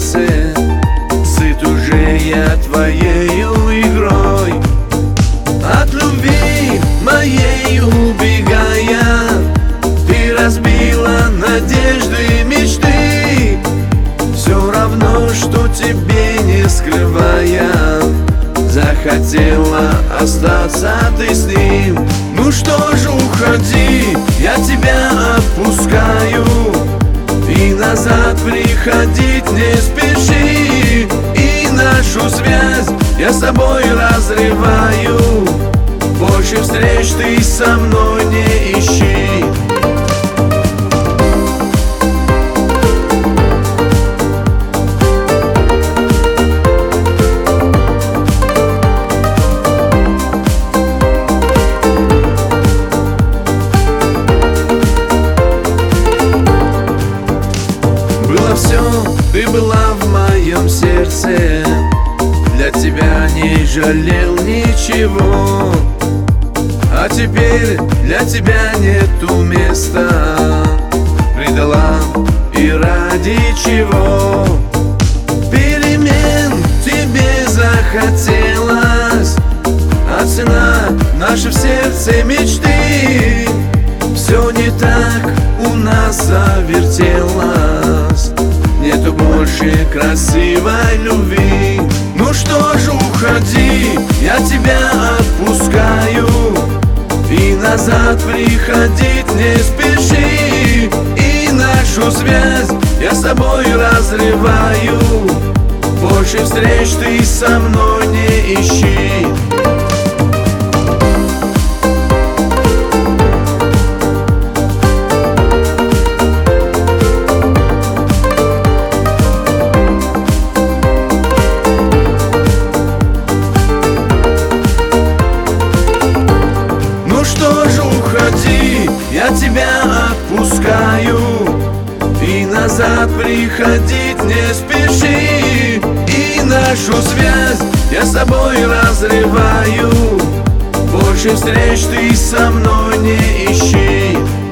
сердце, сыт уже я твоею игрой. От любви моей убегая, ты разбила надежды, мечты. Все равно, что тебе не скрывая, захотела остаться ты с ним. Ну что ж, уходи, я тебя отпускаю, и назад приходить не спеши. И нашу связь я с тобой разрываю, больше встреч ты со мной не ищи. Все, ты была в моем сердце, для тебя не жалел ничего. А теперь для тебя нету места, предала и ради чего? Перемен тебе захотелось, а цена наша в сердце мечты. Все не так у нас завертелось, нету больше красивой любви. Ну что ж, уходи, я тебя отпускаю, и назад приходить не спеши. И нашу связь я с тобой разрываю, больше встреч ты со мной не ищи. Я тебя отпускаю, и назад приходить не спеши. И нашу связь я с тобой разрываю, больше встреч ты со мной не ищи.